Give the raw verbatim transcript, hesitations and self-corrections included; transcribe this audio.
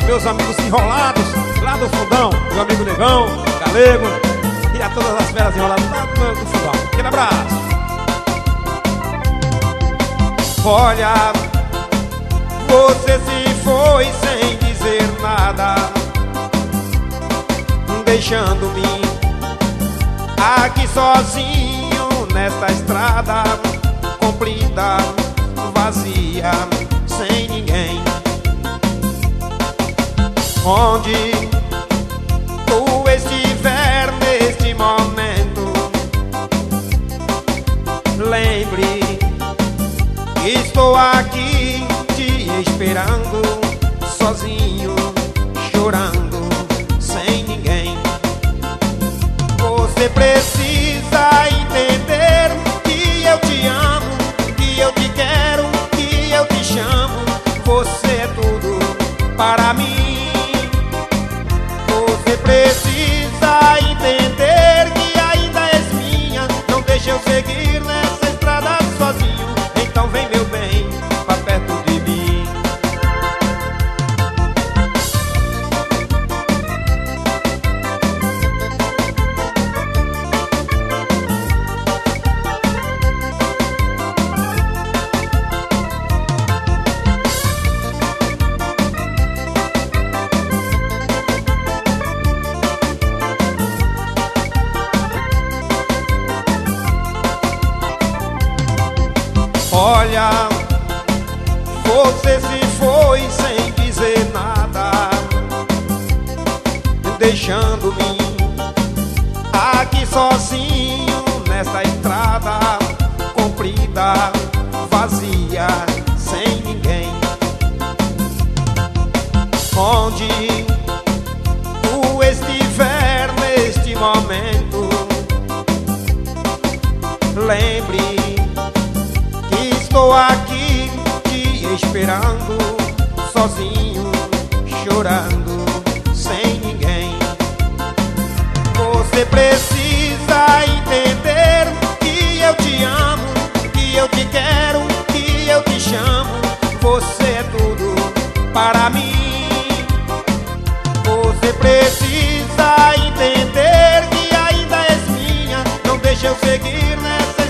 meus amigos enrolados lá do fundão, meu amigo Negão, Galego e a todas as feras enroladas lá do, do fundão. Aquele abraço. Olha, você se foi sem dizer nada, deixando-me aqui sozinho nesta estrada comprida, vazia, sem ninguém. Onde tu estiver neste momento, lembre que estou aqui te esperando, sozinho, chorando, sem ninguém. Você precisa entender que eu te amo, que eu te quero, que eu te chamo. Você é tudo para mim. Você precisa entender que ainda és minha. Não deixe eu seguir nessa estrada sozinho. Então vem, meu bem, pra perto de mim. Olha, você se foi sem dizer nada, deixando-me aqui sozinho nesta estrada comprida, vazia, sem ninguém. Onde tu estiver neste momento, lembre que estou aqui te esperando, sozinho, chorando, sem ninguém. Você precisa entender que eu te amo, que eu te quero, que eu te chamo. Você é tudo para mim. Você precisa entender que ainda és minha. Não deixe eu seguir nessa